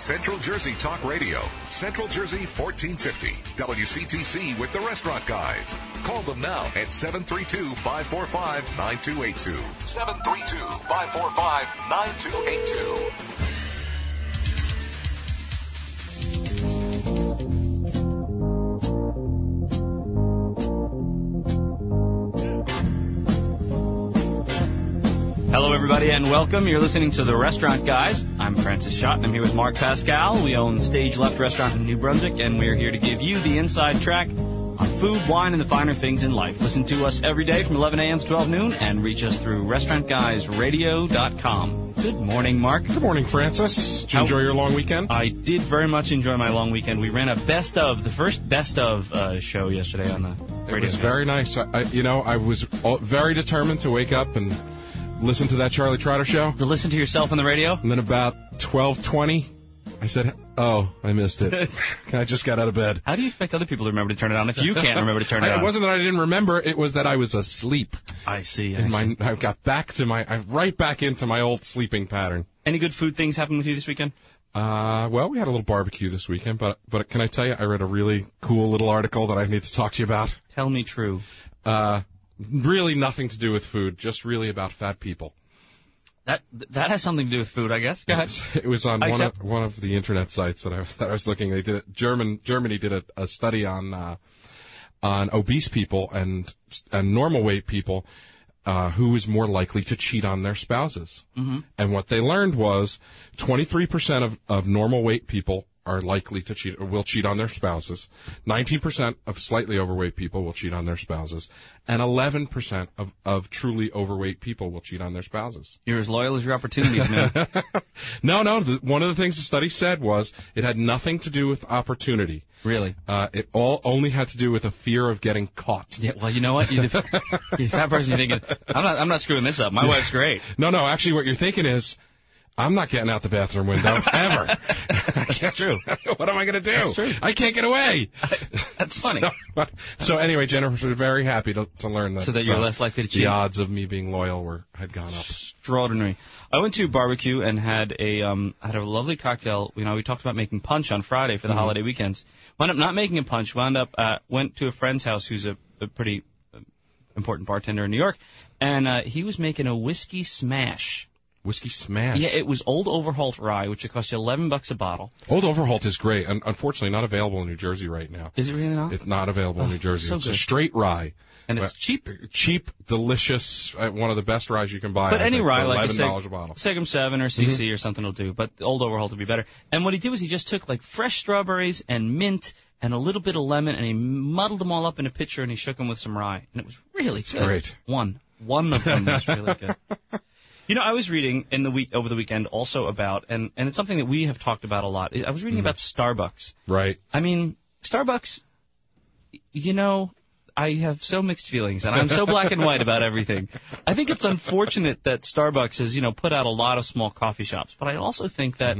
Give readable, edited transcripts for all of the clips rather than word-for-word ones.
Central Jersey Talk Radio. Central Jersey 1450. WCTC with the Restaurant Guys. Call them now at 732-545-9282. 732-545-9282. Hello, everybody, and welcome. You're listening to The Restaurant Guys. I'm Francis Schott, and I'm here with Mark Pascal. We own Stage Left Restaurant in New Brunswick, and we're here to give you the inside track on food, wine, and the finer things in life. Listen to us every day from 11 a.m. to 12 noon, and reach us through restaurantguysradio.com. Good morning, Mark. Good morning, Francis. Did you enjoy your long weekend? I did very much enjoy my long weekend. We ran a the first best of show yesterday on the radio. It was very nice. I was very determined to wake up and listen to that Charlie Trotter show. To listen to yourself on the radio? And then about 12:20, I said, oh, I missed it. I just got out of bed. How do you expect other people to remember to turn it on if you can't remember to turn it on? It wasn't that I didn't remember. It was that I was asleep. I see. I got right back into my old sleeping pattern. Any good food things happened with you this weekend? Well, we had a little barbecue this weekend, but can I tell you, I read a really cool little article that I need to talk to you about. Tell me true. Really nothing to do with food, just really about fat people. That has something to do with food, I guess. Go ahead. It was on one of the internet sites that I was looking. They did Germany did a study on obese people and normal weight people who is more likely to cheat on their spouses. Mm-hmm. And what they learned was 23% of normal weight people are likely to cheat or will cheat on their spouses. 19% of slightly overweight people will cheat on their spouses. And 11% of truly overweight people will cheat on their spouses. You're as loyal as your opportunities, man. No. One of the things the study said was it had nothing to do with opportunity. Really? It only had to do with a fear of getting caught. Yeah, well, you know what? You're that person, you're thinking, I'm not screwing this up. My wife's great. No. Actually, what you're thinking is, I'm not getting out the bathroom window, ever. That's true. What am I going to do? That's true. I can't get away. That's funny. So anyway, Jennifer was very happy to learn that. So that you're less likely to cheat. The odds of me being loyal had gone up. Extraordinary. I went to a barbecue and had a lovely cocktail. You know, we talked about making punch on Friday for the holiday weekends. Wound up not making a punch. Went to a friend's house who's a pretty important bartender in New York, and he was making a whiskey smash. Whiskey smash. Yeah, it was Old Overholt rye, which would cost you $11 a bottle. Old Overholt is great, and unfortunately not available in New Jersey right now. Is it really not? It's not available in New Jersey. So it's good. A straight rye. And it's cheap. Cheap, delicious, one of the best ryes you can buy. But any rye, like $11 a bottle. Seagum 7 or CC or something will do, but Old Overholt would be better. And what he did was he just took like fresh strawberries and mint and a little bit of lemon, and he muddled them all up in a pitcher, and he shook them with some rye. And it was really good. Great. One of them was really good. You know, I was reading over the weekend also about, and it's something that we have talked about a lot. I was reading about Starbucks. Right. I mean, Starbucks, you know, I have so mixed feelings, and I'm so black and white about everything. I think it's unfortunate that Starbucks has, put out a lot of small coffee shops. But I also think that,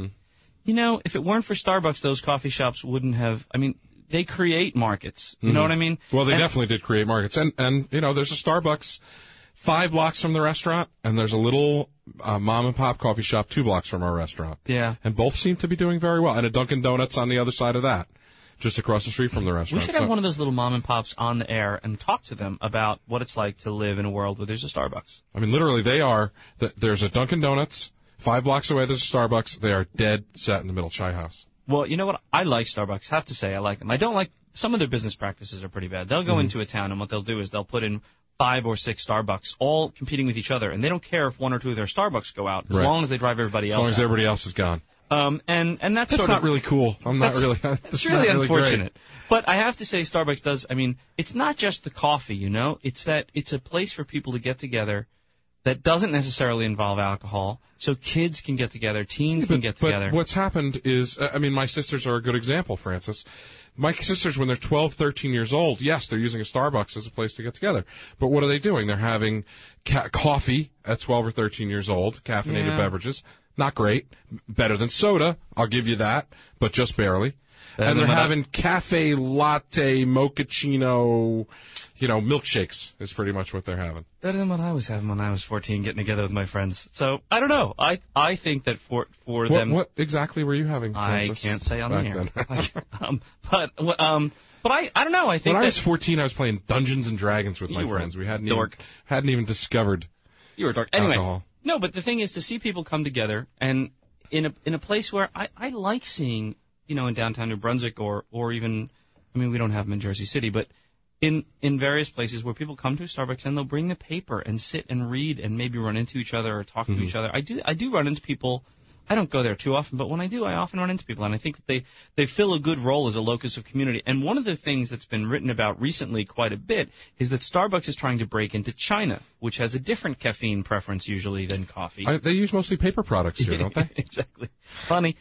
if it weren't for Starbucks, those coffee shops wouldn't have, they create markets. You know what I mean? Well, they definitely did create markets. And there's a Starbucks 5 blocks from the restaurant, and there's a little mom-and-pop coffee shop 2 blocks from our restaurant. Yeah. And both seem to be doing very well. And a Dunkin' Donuts on the other side of that, just across the street from the restaurant. We should have one of those little mom-and-pops on the air and talk to them about what it's like to live in a world where there's a Starbucks. Literally, there's a Dunkin' Donuts, 5 blocks away there's a Starbucks. They are dead set in the middle Chai House. Well, you know what? I like Starbucks. I have to say I like them. I don't like some of their business practices are pretty bad. They'll go into a town, and what they'll do is they'll put in 5 or 6 Starbucks, all competing with each other, and they don't care if 1 or 2 of their Starbucks go out, as long as they drive everybody else out. As long as everybody else is gone. And that's not really cool. It's really unfortunate. Great. But I have to say Starbucks does, it's not just the coffee, It's that it's a place for people to get together that doesn't necessarily involve alcohol, so kids can get together, teens can get together. But what's happened is, my sisters are a good example, Francis. My sisters, when they're 12, 13 years old, yes, they're using a Starbucks as a place to get together. But what are they doing? They're having coffee at 12 or 13 years old, caffeinated beverages. Not great. Better than soda, I'll give you that, but just barely. And they're having cafe latte, mochaccino, milkshakes is pretty much what they're having. Better than what I was having when I was 14, getting together with my friends. So I don't know. I think that for them. What exactly were you having, Francis? I can't say on the air. Then. But I don't know. I think when I was 14, I was playing Dungeons and Dragons with my friends. We hadn't even discovered. You were a dork. Anyway, alcohol. No, but the thing is to see people come together and in a place where I like seeing, in downtown New Brunswick or even, we don't have them in Jersey City, but in various places where people come to Starbucks and they'll bring the paper and sit and read and maybe run into each other or talk to each other. I do run into people. I don't go there too often, but when I do, I often run into people, and I think that they fill a good role as a locus of community. And one of the things that's been written about recently quite a bit is that Starbucks is trying to break into China, which has a different caffeine preference usually than coffee. They use mostly paper products here, don't they? Exactly. Funny.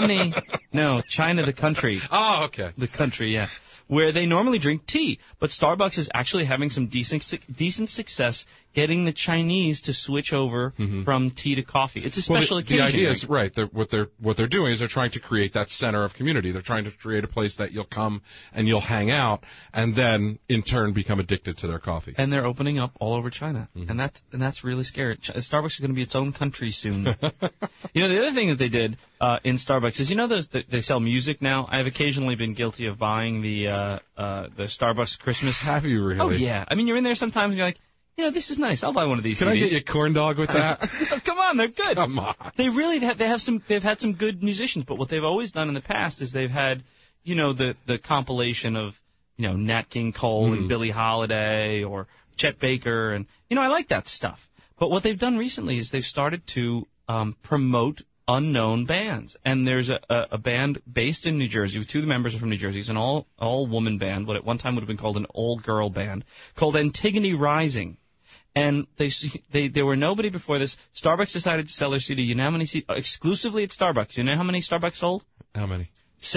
No, China, the country. Oh, okay. The country, yeah. Where they normally drink tea, but Starbucks is actually having some decent success getting the Chinese to switch over from tea to coffee. It's a special occasion. The idea is right. What they're doing is they're trying to create that center of community. They're trying to create a place that you'll come and you'll hang out, and then in turn become addicted to their coffee. And they're opening up all over China, and that's really scary. Starbucks is going to be its own country soon. The other thing that they did in Starbucks is they sell music now. I've occasionally been guilty of buying the Starbucks Christmas. Have you really? Oh yeah. You're in there sometimes and you're like, this is nice. I'll buy one of these. Can I get you a corn dog with that? Come on, they're good. Come on. They've had some good musicians, but what they've always done in the past is they've had, the compilation of, Nat King Cole and Billie Holiday or Chet Baker, and I like that stuff. But what they've done recently is they've started to promote unknown bands, and there's a band based in New Jersey. Two of the members are from New Jersey. It's an all woman band. What at one time would have been called an old girl band, called Antigone Rising. And they were nobody before this. Starbucks decided to sell their CD. You know how many exclusively at Starbucks? You know how many Starbucks sold? How many?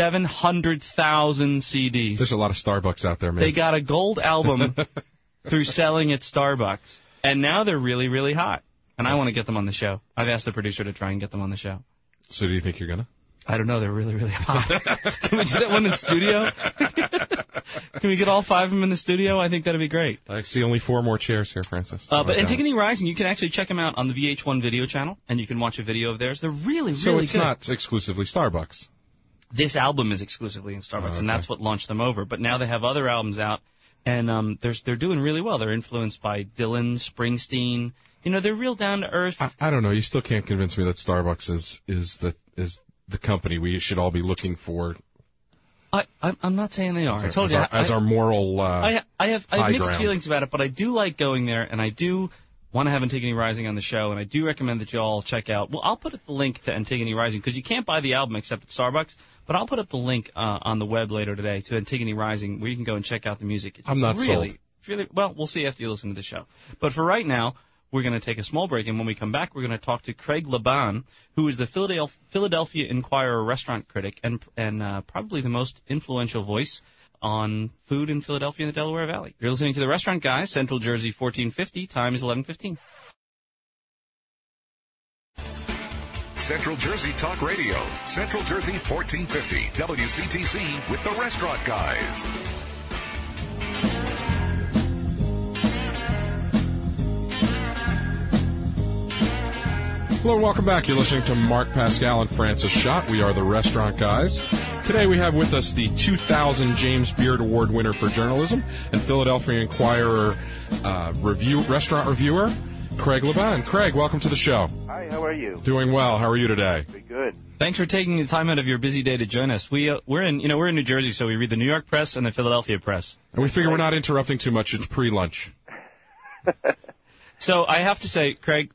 700,000 CDs. There's a lot of Starbucks out there, man. They got a gold album through selling at Starbucks, and now they're really, really hot. And I want to get them on the show. I've asked the producer to try and get them on the show. So do you think you're going to? I don't know. They're really, really hot. Can we do that one in studio? Can we get all 5 of them in the studio? I think that'd be great. I see only 4 more chairs here, Francis. But Antigone Rising, you can actually check them out on the VH1 video channel, and you can watch a video of theirs. They're really, really good. So it's not exclusively Starbucks. This album is exclusively in Starbucks, and that's what launched them over. But now they have other albums out, and they're doing really well. They're influenced by Dylan, Springsteen. They're real down to earth. I don't know. You still can't convince me that Starbucks is the company we should all be looking for. I'm not saying they are. I told you as our moral. I have mixed ground. feelings about it, but I do like going there, and I do want to have Antigone Rising on the show, and I do recommend that you all check out. Well, I'll put up the link to Antigone Rising because you can't buy the album except at Starbucks. But I'll put up the link on the web later today to Antigone Rising, where you can go and check out the music. It's I'm not really, sold. Really, well, we'll see after you listen to the show. But for right now, we're going to take a small break, and when we come back, we're going to talk to Craig Laban, who is the Philadelphia Inquirer restaurant critic and probably the most influential voice on food in Philadelphia and the Delaware Valley. You're listening to The Restaurant Guys, Central Jersey 1450. Time is 11:15. Central Jersey Talk Radio, Central Jersey 1450, WCTC with The Restaurant Guys. Hello and welcome back. You're listening to Mark Pascal and Francis Schott. We are The Restaurant Guys. Today we have with us the 2000 James Beard Award winner for journalism and Philadelphia Inquirer restaurant reviewer, Craig Laban. Craig, welcome to the show. Hi, how are you? Doing well. How are you today? Pretty good. Thanks for taking the time out of your busy day to join us. We're in New Jersey, so we read the New York Press and the Philadelphia Press. And we figure we're not interrupting too much. It's pre-lunch. So I have to say, Craig,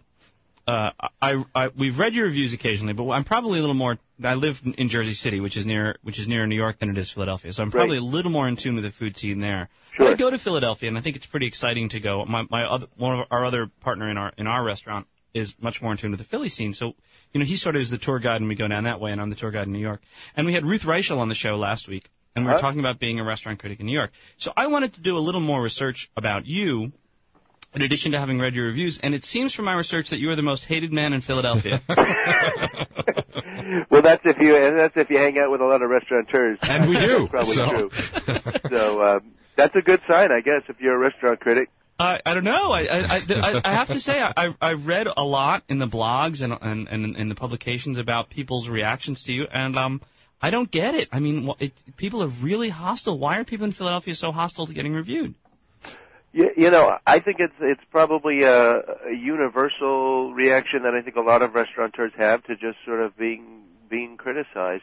we've read your reviews occasionally, but I'm probably a little more. I live in Jersey City, which is nearer New York than it is Philadelphia, so I'm probably a little more in tune with the food scene there. Sure. I go to Philadelphia, and I think it's pretty exciting to go. One of our other partner in our restaurant is much more in tune with the Philly scene, so he sort of is the tour guide, and we go down that way, and I'm the tour guide in New York. And we had Ruth Reichel on the show last week, and we were talking about being a restaurant critic in New York. So I wanted to do a little more research about you, in addition to having read your reviews, and it seems from my research that you are the most hated man in Philadelphia. Well, that's if you hang out with a lot of restaurateurs. And we do. That's probably true. So, That's a good sign, I guess, if you're a restaurant critic. I don't know. I have to say I read a lot in the blogs and in the publications about people's reactions to you, and I don't get it. I mean, people are really hostile. Why are people in Philadelphia so hostile to getting reviewed? You know, I think it's probably a universal reaction that I think a lot of restaurateurs have to just sort of being criticized.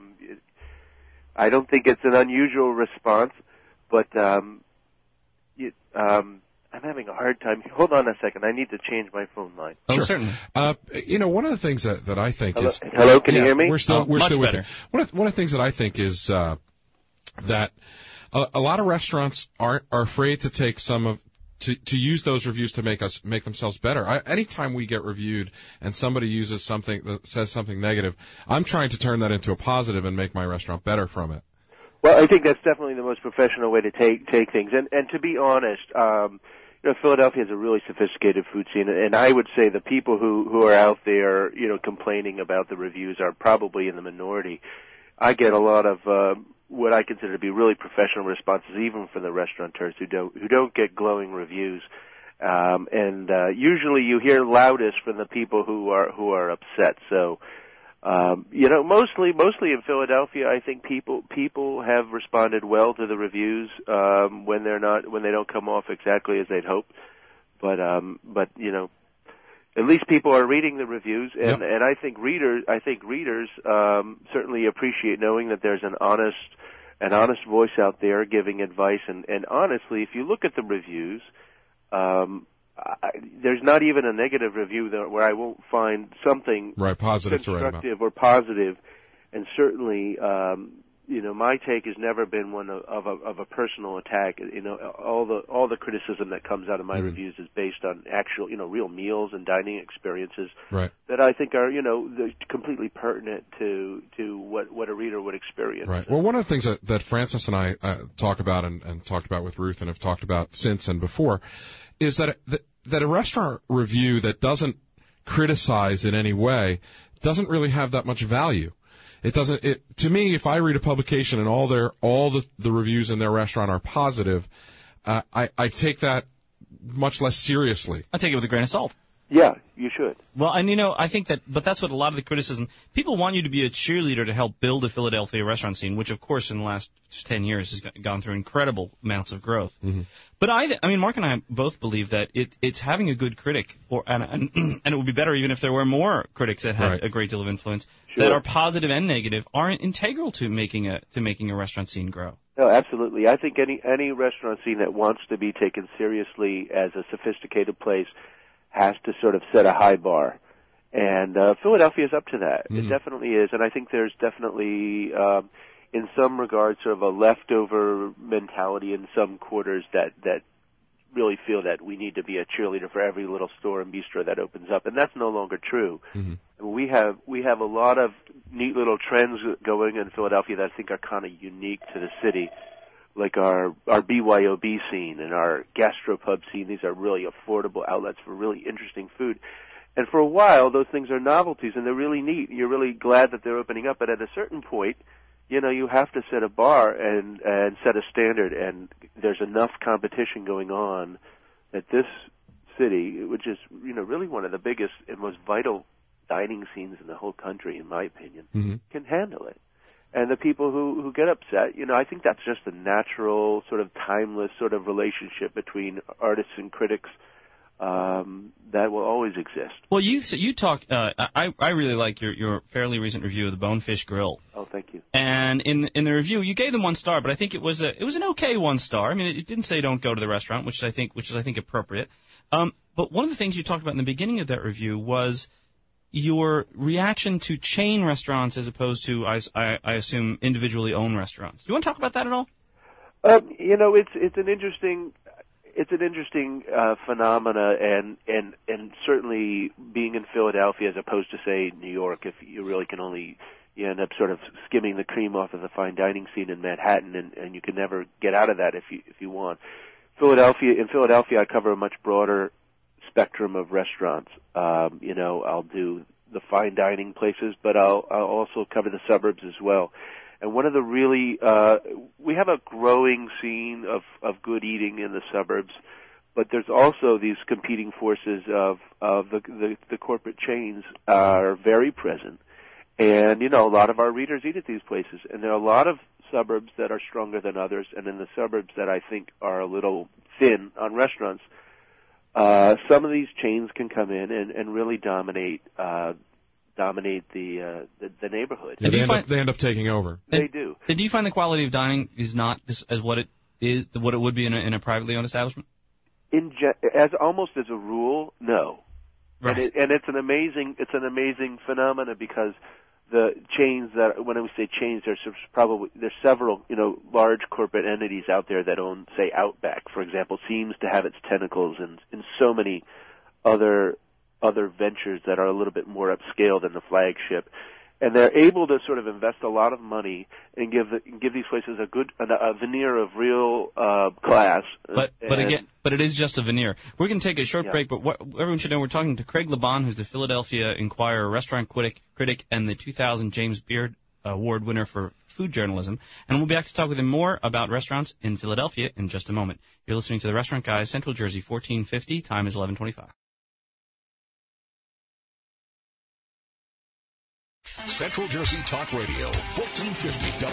I don't think it's an unusual response, but I'm having a hard time. Hold on a second. I need to change my phone line. Oh, sure. Certainly. You know, one of the things that I think Hello? is... Hello, can you hear me? We're still much with better. you. One of the things that I think is that a lot of restaurants are afraid to take to use those reviews to make themselves better. Anytime we get reviewed and somebody uses something that says something negative, I'm trying to turn that into a positive and make my restaurant better from it. Well, I think that's definitely the most professional way to take things. And to be honest, you know, Philadelphia has a really sophisticated food scene, and I would say the people who are out there, you know, complaining about the reviews are probably in the minority. I get a lot of what I consider to be really professional responses, even from the restaurateurs who don't get glowing reviews. And usually you hear loudest from the people who are upset. So, you know, mostly in Philadelphia, I think people have responded well to the reviews when they don't come off exactly as they'd hoped. But you know, at least people are reading the reviews, and I think readers certainly appreciate knowing that there's an honest voice out there giving advice. And honestly, if you look at the reviews, there's not even a negative review where I won't find something positive constructive or positive. And certainly, you know, my take has never been one of a personal attack. You know, all the criticism that comes out of my reviews is based on actual, you know, real meals and dining experiences that I think are, you know, completely pertinent to what a reader would experience. Right. Well, one of the things that Francis and I talk about and talked about with Ruth and have talked about since and before is that a restaurant review that doesn't criticize in any way doesn't really have that much value. It doesn't. To me, if I read a publication and all the reviews in their restaurant are positive, I take that much less seriously. I take it with a grain of salt. Yeah, you should. Well, and you know, I think but that's what a lot of the criticism, people want you to be a cheerleader to help build a Philadelphia restaurant scene, which of course in the last 10 years has gone through incredible amounts of growth. Mm-hmm. But I mean, Mark and I both believe that it's having a good critic, and it would be better even if there were more critics that had a great deal of influence that are positive and negative, are integral to making a restaurant scene grow. No, absolutely. I think any restaurant scene that wants to be taken seriously as a sophisticated place has to sort of set a high bar. And Philadelphia is up to that. Mm-hmm. It definitely is. And I think there's definitely, in some regards, sort of a leftover mentality in some quarters that really feel that we need to be a cheerleader for every little store and bistro that opens up. And that's no longer true. Mm-hmm. And we have a lot of neat little trends going in Philadelphia that I think are kind of unique to the city, like our BYOB scene and our gastropub scene. These are really affordable outlets for really interesting food. And for a while, those things are novelties, and they're really neat. You're really glad that they're opening up. But at a certain point, you know, you have to set a bar and set a standard. And there's enough competition going on that this city, which is, you know, really one of the biggest and most vital dining scenes in the whole country, in my opinion, can handle it. And the people who get upset, you know, I think that's just a natural, sort of timeless sort of relationship between artists and critics that will always exist. Well, you talk. I really like your fairly recent review of the Bonefish Grill. Oh, thank you. And in the review, you gave them 1 star, but I think it was an okay 1 star. I mean, it didn't say don't go to the restaurant, which is I think appropriate. But one of the things you talked about in the beginning of that review was your reaction to chain restaurants as opposed to, I assume, individually owned restaurants. Do you want to talk about that at all? You know, it's an interesting phenomena, and certainly being in Philadelphia as opposed to, say, New York, if you really can only, you end up sort of skimming the cream off of the fine dining scene in Manhattan, and you can never get out of that if you want. In Philadelphia, I cover a much broader spectrum of restaurants. You know, I'll do the fine dining places, but I'll also cover the suburbs as well. And one of the really, we have a growing scene of good eating in the suburbs, but there's also these competing forces of the corporate chains are very present. And, a lot of our readers eat at these places. And there are a lot of suburbs that are stronger than others, and in the suburbs that I think are a little thin on restaurants, some of these chains can come in and really dominate the neighborhood. Yeah, they end up taking over. They do. And do you find the quality of dining is not as what it would be in a privately owned establishment? Almost as a rule, no. Right. And it's an amazing phenomenon because the chains that, when we say chains, there's several, large corporate entities out there that own, say, Outback, for example, seems to have its tentacles in so many other ventures that are a little bit more upscale than the flagship. And they're able to sort of invest a lot of money and give these places a veneer of real class. But it is just a veneer. We're going to take a short break, but everyone should know we're talking to Craig Laban, who's the Philadelphia Inquirer restaurant critic and the 2000 James Beard Award winner for food journalism. And we'll be back to talk with him more about restaurants in Philadelphia in just a moment. You're listening to The Restaurant Guys, Central Jersey, 1450. Time is 11:25. Central Jersey Talk Radio, 1450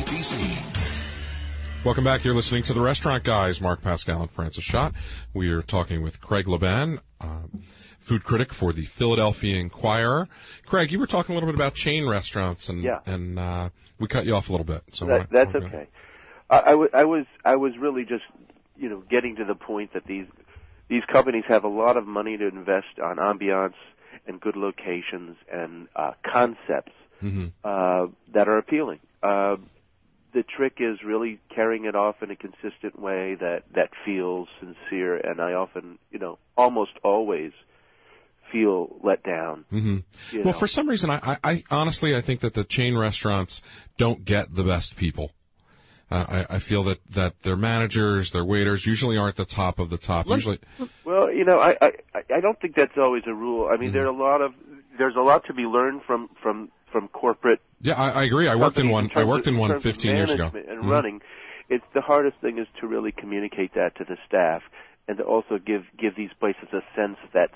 WCTC. Welcome back. You're listening to The Restaurant Guys, Mark Pascal and Francis Schott. We are talking with Craig Laban, food critic for the Philadelphia Inquirer. Craig, you were talking a little bit about chain restaurants, and we cut you off a little bit. So that's okay. I was really just getting to the point that these companies have a lot of money to invest on ambiance and good locations and concepts that are appealing. The trick is really carrying it off in a consistent way that feels sincere, and I often, almost always feel let down. Well, for some reason, I honestly, I think that the chain restaurants don't get the best people. I feel that their managers, their waiters usually aren't the top of the top. Well, I don't think that's always a rule. I mean, there's a lot to be learned from corporate. Yeah, I agree. I worked in one 15 years ago. And running, it's the hardest thing is to really communicate that to the staff, and to also give these places a sense that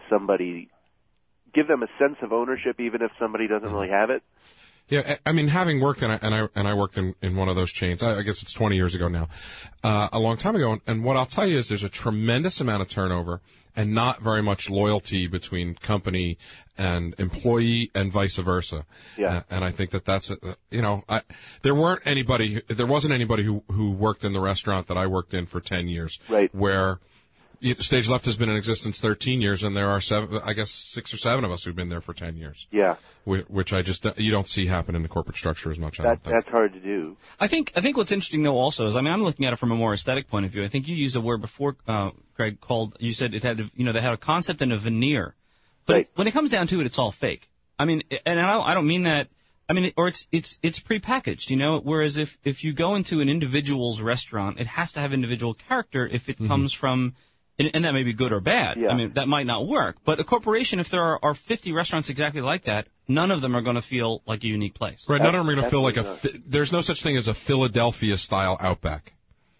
give them a sense of ownership, even if somebody doesn't really have it. Yeah, I mean, having worked I worked in one of those chains. I guess it's 20 years ago now, a long time ago. And what I'll tell you is there's a tremendous amount of turnover and not very much loyalty between company and employee and vice versa. Yeah. And I think that's there wasn't anybody who worked in the restaurant that I worked in for 10 years. Right. Where Stage Left has been in existence 13 years, and there are 6 or 7 of us who've been there for 10 years. Yeah. Which you don't see happen in the corporate structure as much. That's hard to do. I think what's interesting though also is, I'm looking at it from a more aesthetic point of view. I think you used a word before, Craig, you said it had they had a concept and a veneer, but right. When it comes down to it, it's all fake. I mean, and I don't mean that. I mean, or it's prepackaged, Whereas if you go into an individual's restaurant, it has to have individual character if it comes from. And that may be good or bad. Yeah. I mean, that might not work. But a corporation, if there are 50 restaurants exactly like that, none of them are going to feel like a unique place. Right, none of them are going to feel like there's no such thing as a Philadelphia-style Outback.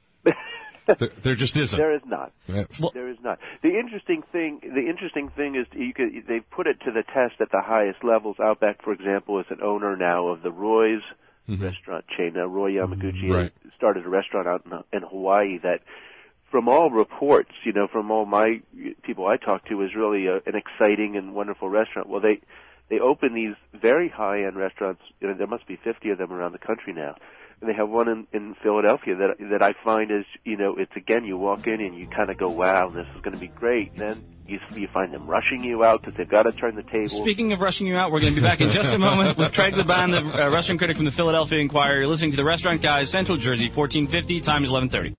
There just isn't. There is not. Well, there is not. The interesting thing is they've put it to the test at the highest levels. Outback, for example, is an owner now of the Roy's restaurant chain. Now, Roy Yamaguchi started a restaurant out in Hawaii that, from all reports, from all my people I talked to, is really an exciting and wonderful restaurant. Well, they open these very high-end restaurants. There must be 50 of them around the country now. And they have one in Philadelphia that I find is, it's again, you walk in and you kind of go, wow, this is going to be great. And then you find them rushing you out because they've got to turn the table. Speaking of rushing you out, we're going to be back in just a moment with Craig Laban, the restaurant critic from the Philadelphia Inquirer. You're listening to The Restaurant Guys, Central Jersey, 1450. Time is 11:30.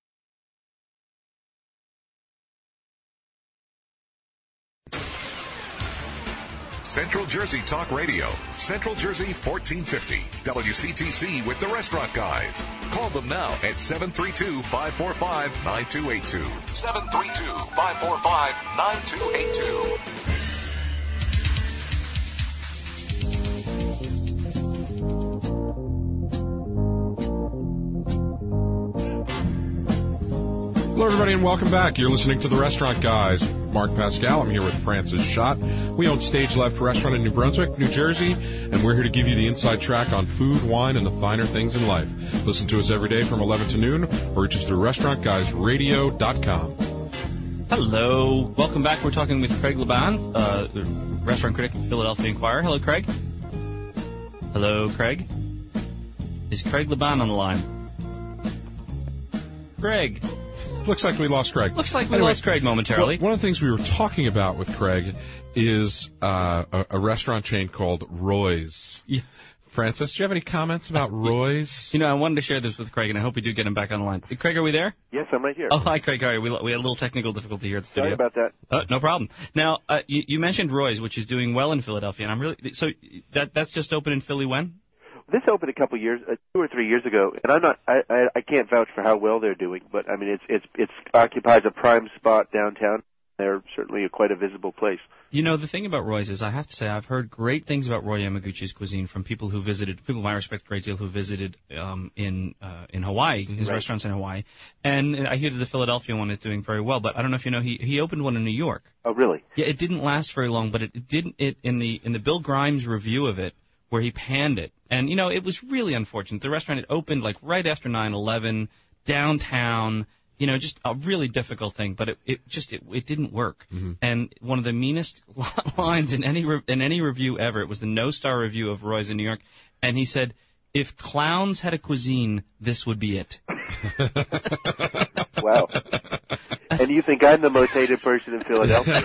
Central Jersey Talk Radio, Central Jersey 1450, WCTC with the Restaurant Guys. Call them now at 732-545-9282. 732-545-9282. Hello, everybody, and welcome back. You're listening to The Restaurant Guys. Mark Pascal. I'm here with Francis Schott. We own Stage Left Restaurant in New Brunswick, New Jersey, and we're here to give you the inside track on food, wine, and the finer things in life. Listen to us every day from 11 to noon, or reach us through restaurantguysradio.com. Hello. Welcome back. We're talking with Craig Laban, the restaurant critic of the Philadelphia Inquirer. Hello, Craig. Hello, Craig. Is Craig Laban on the line? Craig. Looks like we lost Craig. Looks like we lost Craig momentarily. One of the things we were talking about with Craig is a restaurant chain called Roy's. Yeah. Francis, do you have any comments about Roy's? You know, I wanted to share this with Craig, and I hope we do get him back on the line. Craig, are we there? Yes, I'm right here. Oh, hi, Craig. All right, we had a little technical difficulty here at the studio. Sorry about that. No problem. Now, you mentioned Roy's, which is doing well in Philadelphia, and I'm really so that's just open in Philly when? This opened a couple years, 2 or 3 years ago, and I can't vouch for how well they're doing, but I mean it occupies a prime spot downtown. They're certainly quite a visible place. You know, the thing about Roy's is I have to say I've heard great things about Roy Yamaguchi's cuisine from people who visited, people I respect a great deal who visited in Hawaii, his restaurants in Hawaii, and I hear that the Philadelphia one is doing very well. But I don't know if you know he opened one in New York. Oh, really? Yeah, it didn't last very long, but it in the Bill Grimes review of it, where he panned it. And, you know, it was really unfortunate. The restaurant had opened, like, right after 9/11, downtown, you know, just a really difficult thing. But it didn't work. Mm-hmm. And one of the meanest lines in any review ever, it was the no-star review of Roy's in New York, and he said, "If clowns had a cuisine, this would be it." Wow. And you think I'm the most hated person in Philadelphia?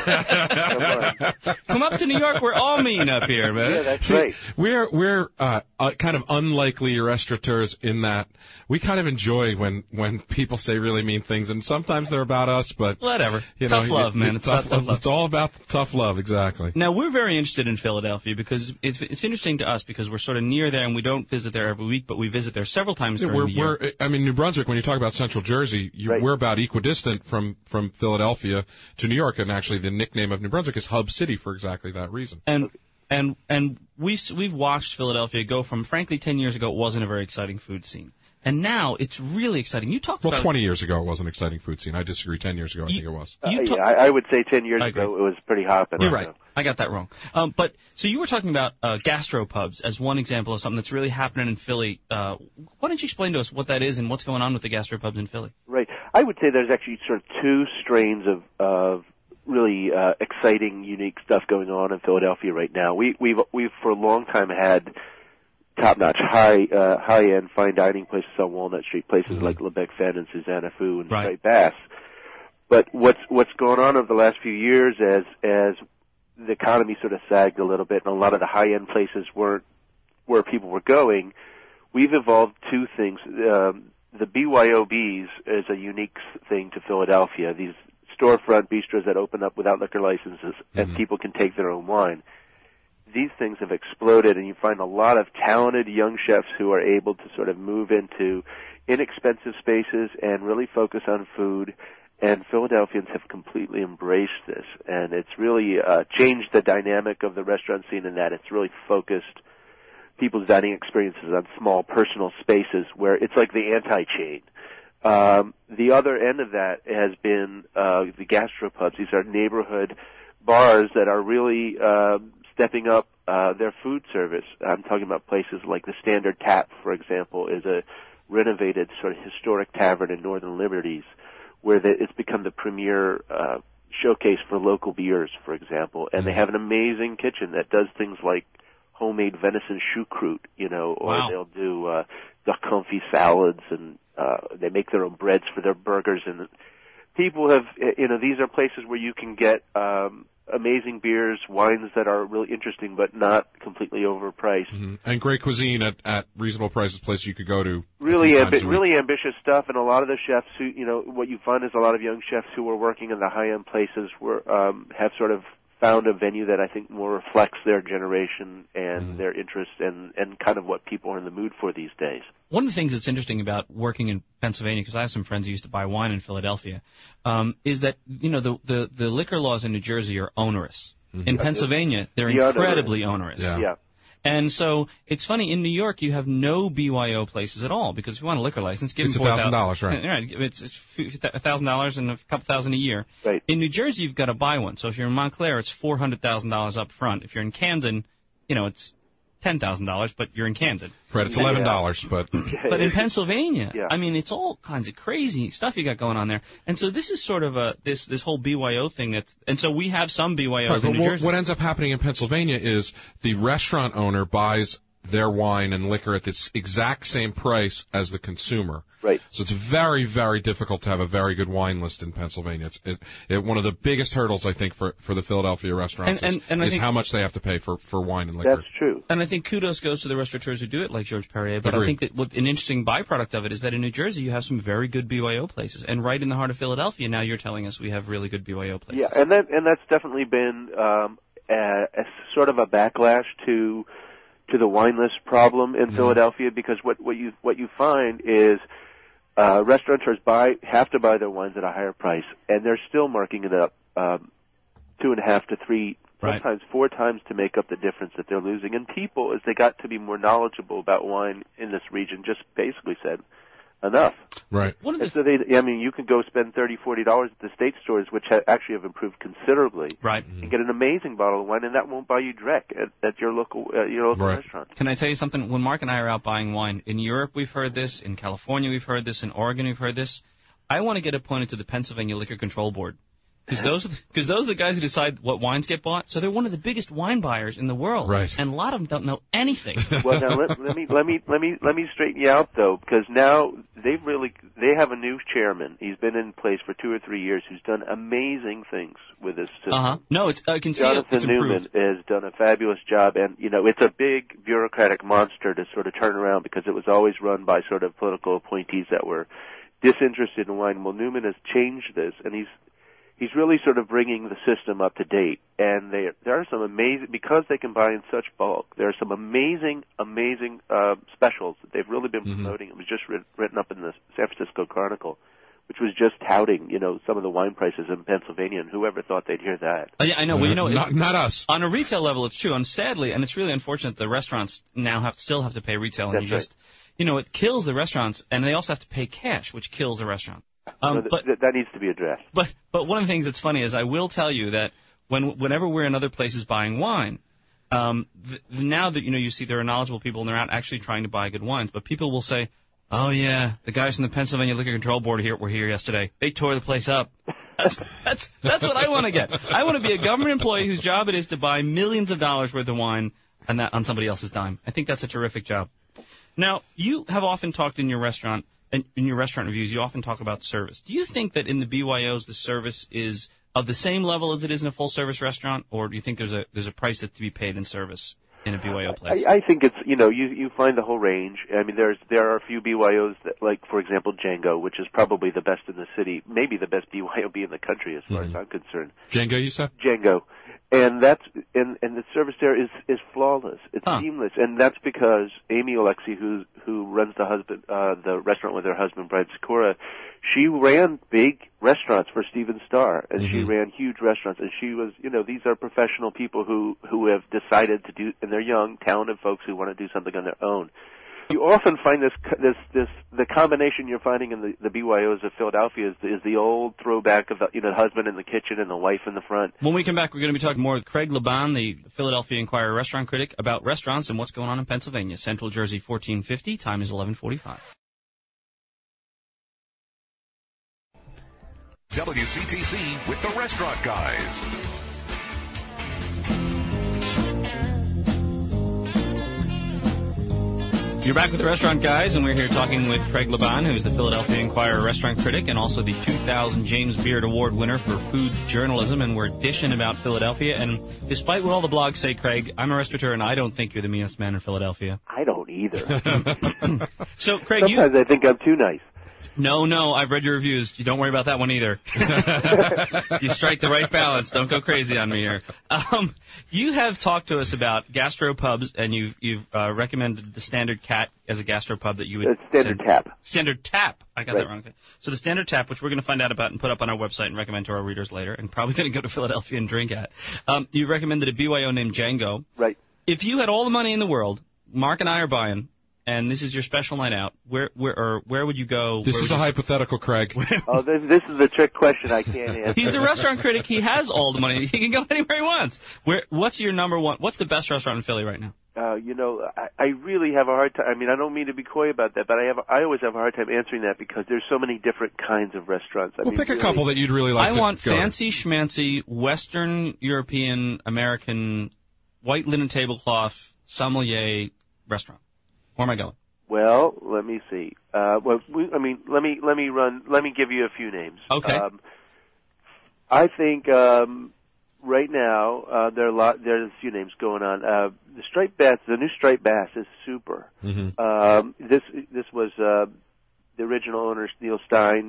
Come up to New York. We're all mean up here, man. Yeah, that's right. We're kind of unlikely restaurateurs in that we kind of enjoy when people say really mean things, and sometimes they're about us, but whatever. You tough know, love, man. It's tough about tough love. It's all about tough love, exactly. Now, we're very interested in Philadelphia because it's interesting to us because we're sort of near there, and we don't visit there every week, but we visit there several times during the year. I mean, New Brunswick, when you talk about Central Jersey, we're about equidistant from Philadelphia to New York, and actually the nickname of New Brunswick is Hub City for exactly that reason. And we've watched Philadelphia go from, frankly, 10 years ago it wasn't a very exciting food scene. And now it's really exciting. You talked about 20 years ago it wasn't an exciting food scene. I disagree. 10 years ago I think it was. I would say 10 years ago it was pretty hopping. You're right. I got that wrong. But so you were talking about gastropubs as one example of something that's really happening in Philly. Why don't you explain to us what that is and what's going on with the gastropubs in Philly? Right. I would say there's actually sort of two strains of really exciting, unique stuff going on in Philadelphia right now. We've for a long time had top-notch, high-end fine dining places on Walnut Street, places like Lebec Fenn and Susanna Fu and Striped Bass. But what's going on over the last few years as the economy sort of sagged a little bit and a lot of the high-end places weren't where people were going, we've evolved two things. The BYOBs is a unique thing to Philadelphia. These storefront bistros that open up without liquor licenses and people can take their own wine. These things have exploded, and you find a lot of talented young chefs who are able to sort of move into inexpensive spaces and really focus on food, and Philadelphians have completely embraced this, and it's really changed the dynamic of the restaurant scene in that it's really focused people's dining experiences on small personal spaces where it's like the anti-chain. The other end of that has been the gastropubs. These are neighborhood bars that are really stepping up their food service. I'm talking about places like the Standard Tap, for example, is a renovated sort of historic tavern in Northern Liberties where it's become the premier showcase for local beers, for example. And they have an amazing kitchen that does things like homemade venison choucroute, you know, or they'll do duck confit salads, and they make their own breads for their burgers. And people have, you know, these are places where you can get amazing beers, wines that are really interesting but not completely overpriced. And great cuisine at reasonable prices, place you could go to. Really ambitious stuff, and a lot of the chefs who, you know, what you find is a lot of young chefs who are working in the high-end places have sort of found a venue that I think more reflects their generation and their interests and kind of what people are in the mood for these days. One of the things that's interesting about working in Pennsylvania, because I have some friends who used to buy wine in Philadelphia, is that, you know, the liquor laws in New Jersey are onerous. In Pennsylvania, they're incredibly onerous. Yeah. And so it's funny, in New York you have no BYO places at all, because if you want a liquor license, give it's them $1,000, right? Right, it's $1,000 and a couple thousand a year. Right. In New Jersey you've got to buy one. So if you're in Montclair, it's $400,000 up front. If you're in Camden, it's $10,000, but you're in Camden. Right, it's $11, but in Pennsylvania, Yeah. I mean, it's all kinds of crazy stuff you got going on there. And so this is sort of this whole BYO thing and so we have some BYOs in New Jersey. What ends up happening in Pennsylvania is the restaurant owner buys their wine and liquor at this exact same price as the consumer. Right. So it's very, very difficult to have a very good wine list in Pennsylvania. It's one of the biggest hurdles, I think, for the Philadelphia restaurants and I is think how much they have to pay for wine and liquor. That's true. And I think kudos goes to the restaurateurs who do it, like Georges Perrier. But Agreed. I think that an interesting byproduct of it is that in New Jersey you have some very good BYO places, and right in the heart of Philadelphia now you're telling us we have really good BYO places. Yeah, and that's definitely been a sort of a backlash to the wine list problem in Philadelphia, because what you find is restaurateurs have to buy their wines at a higher price, and they're still marking it up 2.5 to 3, sometimes 4 times to make up the difference that they're losing. And people, as they got to be more knowledgeable about wine in this region, just basically said, enough. Right. And so you can go spend $30, $40 at the state stores, which actually have improved considerably, right, and get an amazing bottle of wine, and that won't buy you direct at your local right. restaurant. Can I tell you something? When Mark and I are out buying wine, in Europe we've heard this, in California we've heard this, in Oregon we've heard this. I want to get appointed to the Pennsylvania Liquor Control Board. Because those are the guys who decide what wines get bought. So they're one of the biggest wine buyers in the world, right? And a lot of them don't know anything. Well, now let me straighten you out though, because now they have a new chairman. He's been in place for 2 or 3 years, who's done amazing things with this system. No, I can see Jonathan it's Newman has done a fabulous job, and it's a big bureaucratic monster to sort of turn around, because it was always run by sort of political appointees that were disinterested in wine. Well, Newman has changed this, and he's really sort of bringing the system up to date. And there are some amazing, because they can buy in such bulk, there are some amazing specials that they've really been promoting. It was just written up in the San Francisco Chronicle, which was just touting, some of the wine prices in Pennsylvania, and whoever thought they'd hear that. Yeah, I know. Well, not us. On a retail level, it's true. And sadly, and it's really unfortunate, the restaurants now still have to pay retail. And That's right. It kills the restaurants, and they also have to pay cash, which kills the restaurant. But that needs to be addressed. But one of the things that's funny is I will tell you that whenever we're in other places buying wine, now that you see there are knowledgeable people and they're out actually trying to buy good wines, but people will say, "Oh yeah, the guys from the Pennsylvania Liquor Control Board were here yesterday. They tore the place up." That's what I want to get. I want to be a government employee whose job it is to buy millions of dollars worth of wine on somebody else's dime. I think that's a terrific job. Now, you have often talked in your restaurant. In your restaurant reviews, you often talk about service. Do you think that in the BYOs the service is of the same level as it is in a full-service restaurant, or do you think there's a price that's to be paid in service in a BYO place? I think it's you find the whole range. I mean, there are a few BYOs that, like for example Django, which is probably the best in the city, maybe the best BYOB in the country as far as I'm concerned. Django, you said? Django. And that's and the service there is flawless. It's seamless, and that's because Amy Alexi, who runs the restaurant with her husband Brian Sikora, she ran big restaurants for Steven Starr, and she ran huge restaurants, and she was these are professional people who have decided to do, and they're young, talented folks who want to do something on their own. You often find the combination you're finding in the BYOs of Philadelphia is the old throwback of the husband in the kitchen and the wife in the front. When we come back, we're going to be talking more with Craig Laban, the Philadelphia Inquirer restaurant critic, about restaurants and what's going on in Pennsylvania. Central Jersey 1450. Time is 11:45. WCTC with the Restaurant Guys. You're back with the Restaurant Guys, and we're here talking with Craig Laban, who's the Philadelphia Inquirer restaurant critic and also the 2000 James Beard Award winner for food journalism, and we're dishing about Philadelphia. And despite what all the blogs say, Craig, I'm a restaurateur, and I don't think you're the meanest man in Philadelphia. I don't either. So, Craig, sometimes I think I'm too nice. No, I've read your reviews. You don't worry about that one either. You strike the right balance. Don't go crazy on me here. You have talked to us about gastropubs, and you've recommended the Standard Cat as a gastropub that you would... Standard Tap. Standard Tap. I got that wrong. Okay. So the Standard Tap, which we're going to find out about and put up on our website and recommend to our readers later, and probably going to go to Philadelphia and drink at. You've recommended a BYO named Django. Right. If you had all the money in the world, Mark and I are buying, and this is your special night out, where would you go? This is a hypothetical, Craig. Oh, this is the trick question I can't answer. He's a restaurant critic. He has all the money. He can go anywhere he wants. What's your number one? What's the best restaurant in Philly right now? I really have a hard time. I mean, I don't mean to be coy about that, but I always have a hard time answering that because there's so many different kinds of restaurants. Pick a couple that you'd really like to go to. I want fancy schmancy, Western European, American, white linen tablecloth, sommelier restaurant. Where am I going? Well, let me see. Let me give you a few names. Okay. I think right now there's a few names going on. The striped bass, the new striped bass is super. Mm-hmm. This was the original owner, Neil Stein.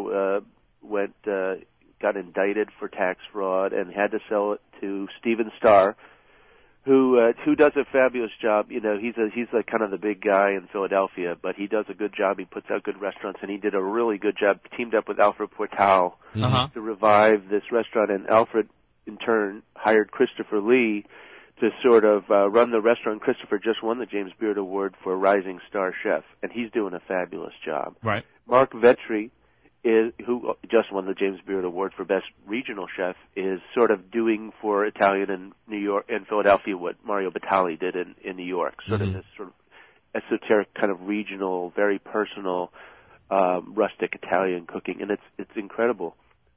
Got indicted for tax fraud and had to sell it to Stephen Starr, who does a fabulous job. He's like kind of the big guy in Philadelphia, but he does a good job. He puts out good restaurants, and he did a really good job. Teamed up with Alfred Portal to revive this restaurant, and Alfred in turn hired Christopher Lee to sort of run the restaurant. Christopher just won the James Beard Award for Rising Star Chef, and he's doing a fabulous job. Right. Mark Vetri, who just won the James Beard Award for Best Regional Chef, is sort of doing for Italian in New York and Philadelphia what Mario Batali did in New York, sort of this sort of esoteric kind of regional, very personal, rustic Italian cooking, and it's incredible.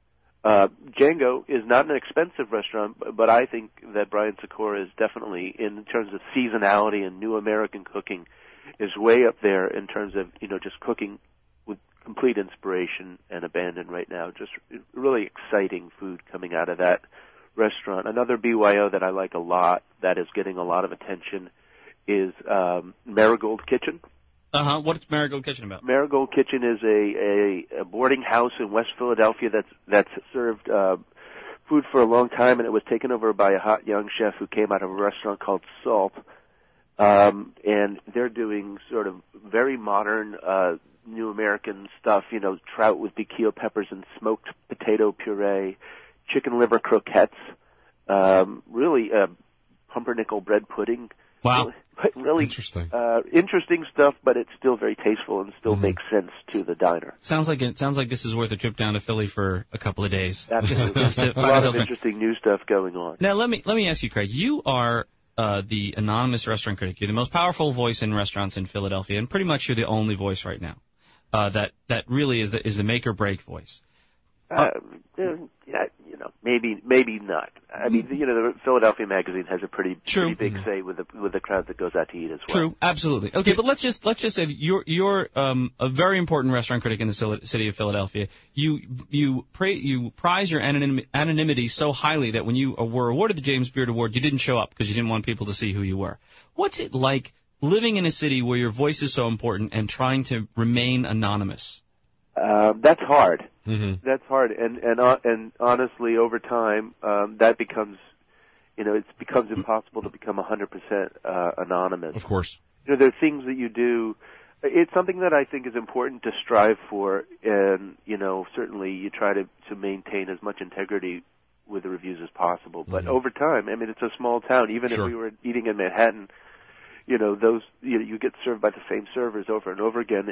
Django is not an expensive restaurant, but I think that Brian Sikora is definitely, in terms of seasonality and new American cooking, is way up there in terms of, just cooking with complete inspiration and abandon right now. Just really exciting food coming out of that restaurant. Another BYO that I like a lot that is getting a lot of attention is Marigold Kitchen. What's Marigold Kitchen about? Marigold Kitchen is a boarding house in West Philadelphia that's served food for a long time, and it was taken over by a hot young chef who came out of a restaurant called Salt. And they're doing sort of very modern new American stuff, trout with piquillo peppers and smoked potato puree, chicken liver croquettes, really pumpernickel bread pudding. Wow. Really interesting stuff, but it's still very tasteful and still makes sense to the diner. Sounds like this is worth a trip down to Philly for a couple of days. Absolutely. A lot of interesting new stuff going on. Now let me ask you, Craig. You are the anonymous restaurant critic. You're the most powerful voice in restaurants in Philadelphia, and pretty much you're the only voice right now. That really is the make or break voice. Maybe not. I mean, the Philadelphia Magazine has a pretty big say with the crowd that goes out to eat as well. True, absolutely. Okay, but let's just say that you're a very important restaurant critic in the city of Philadelphia. You prize your anonymity so highly that when you were awarded the James Beard Award, you didn't show up because you didn't want people to see who you were. What's it like living in a city where your voice is so important and trying to remain anonymous? That's hard. Mm-hmm. That's hard, and honestly, over time, that becomes, it becomes impossible to become 100% anonymous. Of course. There are things that you do. It's something that I think is important to strive for, and certainly you try to maintain as much integrity with the reviews as possible. But over time, I mean, it's a small town. Even if we were eating in Manhattan, you get served by the same servers over and over again,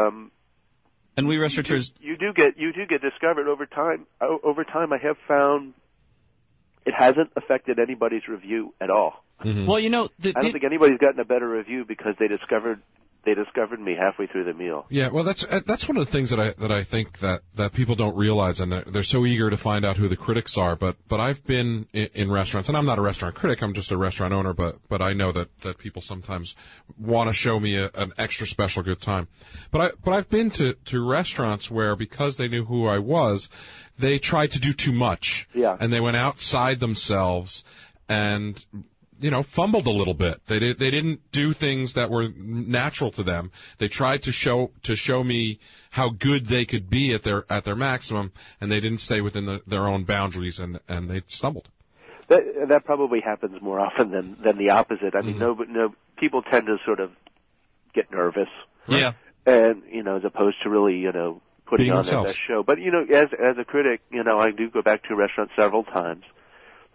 and we restaurateurs, you do get discovered over time. Over time, I have found it hasn't affected anybody's review at all. Mm-hmm. Well, I don't think anybody's gotten a better review because they discovered me halfway through the meal. Yeah, well, that's one of the things that I think that people don't realize, and they're so eager to find out who the critics are. But I've been in restaurants, and I'm not a restaurant critic. I'm just a restaurant owner. But I know that people sometimes want to show me an extra special good time. But I've been to restaurants where, because they knew who I was, they tried to do too much. Yeah. And they went outside themselves and fumbled a little bit. They didn't do things that were natural to them. They tried to show me how good they could be at their maximum, and they didn't stay within their own boundaries, and they stumbled. That probably happens more often than the opposite. I mean, no, people tend to sort of get nervous. Yeah. And as opposed to really putting on their best show. But as a critic, I do go back to a restaurant several times.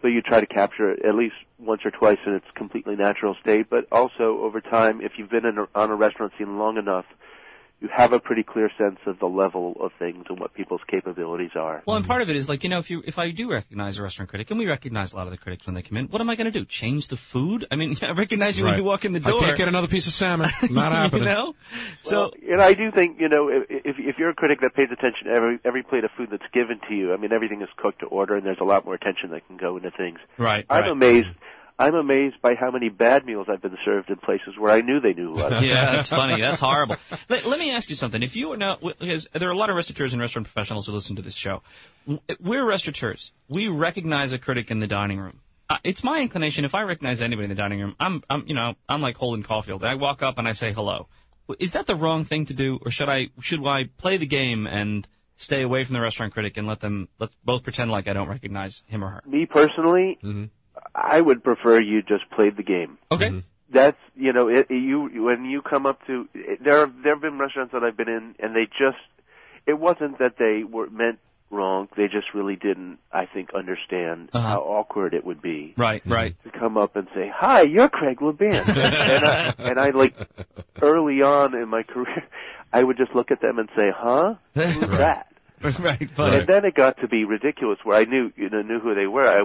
So you try to capture it at least once or twice in its completely natural state, but also over time, if you've been on a restaurant scene long enough, you have a pretty clear sense of the level of things and what people's capabilities are. Well, and part of it is, like, you know, if I do recognize a restaurant critic, and we recognize a lot of the critics when they come in, what am I going to do? Change the food? I mean, I recognize you when you walk in the door. I can't get another piece of salmon. Not happening. You know? Well, and I do think, you know, if you're a critic that pays attention to every plate of food that's given to you, I mean, everything is cooked to order, and there's a lot more attention that can go into things. Right. I'm amazed by how many bad meals I've been served in places where I knew they knew about it. Yeah, that's funny. That's horrible. Let me ask you something. If you know, because there are a lot of restaurateurs and restaurant professionals who listen to this show. We're restaurateurs. We recognize a critic in the dining room. It's my inclination. If I recognize anybody in the dining room, I'm like Holden Caulfield. I walk up and I say hello. Is that the wrong thing to do, or should I play the game and stay away from the restaurant critic and let's both pretend like I don't recognize him or her? Me personally. Mm-hmm. I would prefer you just played the game. Okay. Mm-hmm. That's, you know, when you come up to, there have been restaurants that I've been in, and it wasn't that they were meant wrong, they just really didn't, I think, understand how awkward it would be. Right. To come up and say, "Hi, you're Craig LeBan." and I like, early on in my career, I would just look at them and say, "Huh? Who's that?" Right. And then it got to be ridiculous where I knew who they were.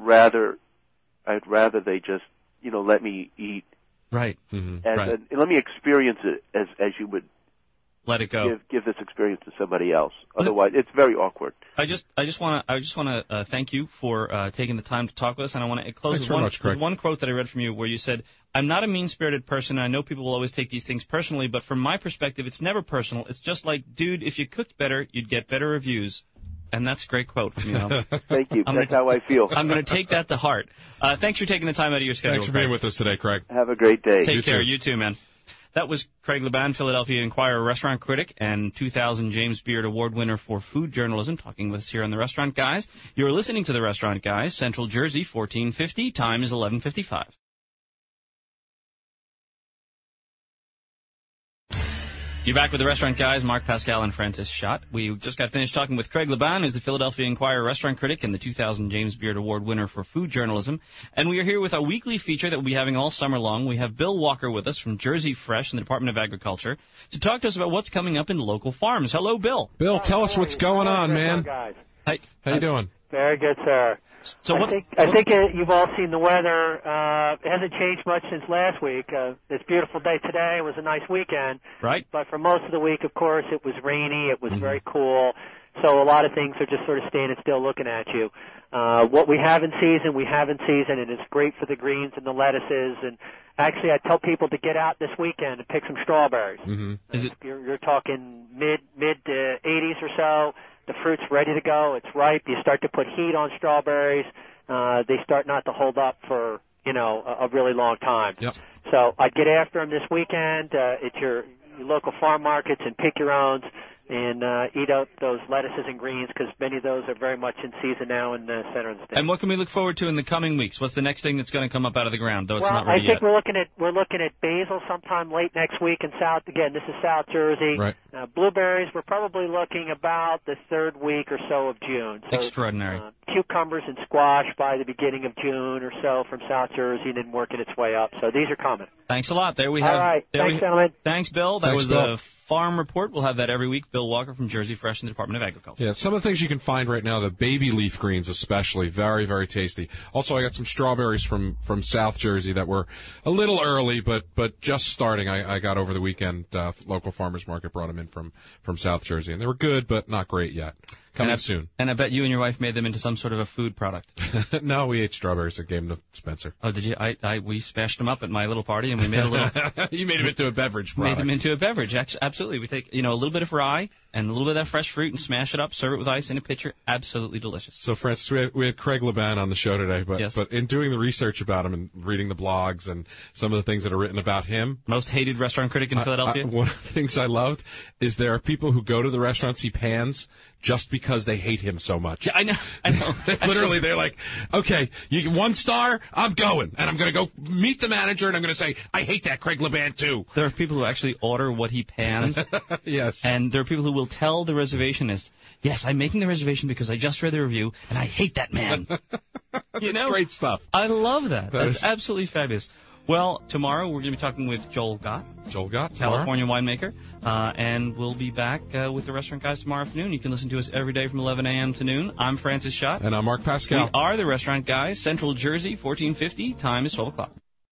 I'd rather they just, you know, let me eat. Right. And let me experience it as you would let it go. Give this experience to somebody else. Otherwise, it's very awkward. I just want to thank you for taking the time to talk with us, and I want to close with one quote that I read from you where you said, "I'm not a mean-spirited person, and I know people will always take these things personally, but from my perspective, it's never personal. It's just like, dude, if you cooked better, you'd get better reviews." And that's a great quote from you. Thank you. That's how I feel. I'm going to take that to heart. Thanks for taking the time out of your schedule. Thanks for being with us today, Craig. Have a great day. Take care. You too, man. That was Craig LeBan, Philadelphia Inquirer restaurant critic and 2000 James Beard Award winner for food journalism, talking with us here on The Restaurant Guys. You're listening to The Restaurant Guys, Central Jersey, 1450. Time is 11:55. You're back with The Restaurant Guys, Mark Pascal and Francis Schott. We just got finished talking with Craig LeBan, who's the Philadelphia Inquirer restaurant critic and the 2000 James Beard Award winner for food journalism. And we are here with a weekly feature that we'll be having all summer long. We have Bill Walker with us from Jersey Fresh in the Department of Agriculture to talk to us about what's coming up in local farms. Hello, Bill. Bill, tell us what's going on, man. Guys. Hi. How you doing? Very good, sir. So I think you've all seen the weather. It hasn't changed much since last week. This beautiful day today was a nice weekend. Right. But for most of the week, of course, it was rainy. It was very cool. So a lot of things are just sort of standing still looking at you. What we have in season, and it's great for the greens and the lettuces. And actually, I tell people to get out this weekend and pick some strawberries. You're talking mid 80s or so. The fruit's ready to go. It's ripe. You start to put heat on strawberries. They start not to hold up for, a really long time. Yep. So I'd get after them this weekend at your local farm markets and pick your own and eat out those lettuces and greens because many of those are very much in season now in the center of the state. And what can we look forward to in the coming weeks? What's the next thing that's going to come up out of the ground, though it's not ready yet? I think we're looking at basil sometime late next week in South. Again, this is South Jersey. Right. Blueberries, we're probably looking about the third week or so of June. So, extraordinary. Cucumbers and squash by the beginning of June or so from South Jersey and then working its way up. So these are coming. Thanks a lot. There we have. All right. Thanks, gentlemen. Thanks, Bill. That was the Farm Report. We'll have that every week. Bill Walker from Jersey Fresh in the Department of Agriculture. Yeah, some of the things you can find right now, the baby leaf greens especially, very, very tasty. Also, I got some strawberries from South Jersey that were a little early, but just starting. I got over the weekend. Local farmers market brought them in from South Jersey, and they were good, but not great yet. Coming soon. And I bet you and your wife made them into some sort of a food product. No, we ate strawberries and gave them to Spencer. Oh, did you? We smashed them up at my little party, and we made a little... You made them into a beverage product. Made them into a beverage, absolutely. We take, a little bit of rye and a little bit of that fresh fruit and smash it up, serve it with ice in a pitcher. Absolutely delicious. So, Francis, we had Craig LeBan on the show today, but in doing the research about him and reading the blogs and some of the things that are written about him... Most hated restaurant critic in Philadelphia? One of the things I loved is there are people who go to the restaurants he pans just because they hate him so much. Yeah, I know. Literally, they're like, okay, you get 1 star, I'm going. And I'm going to go meet the manager, and I'm going to say, I hate that Craig Laban, too. There are people who actually order what he pans. Yes. And there are people who will tell the reservationist, yes, I'm making the reservation because I just read the review, and I hate that man. That's great stuff. I love that. That's absolutely fabulous. Well, tomorrow we're going to be talking with Joel Gott. Joel Gott, California winemaker. And we'll be back with the Restaurant Guys tomorrow afternoon. You can listen to us every day from 11 a.m. to noon. I'm Francis Schott. And I'm Mark Pascal. We are the Restaurant Guys, Central Jersey, 1450. Time is 12 o'clock.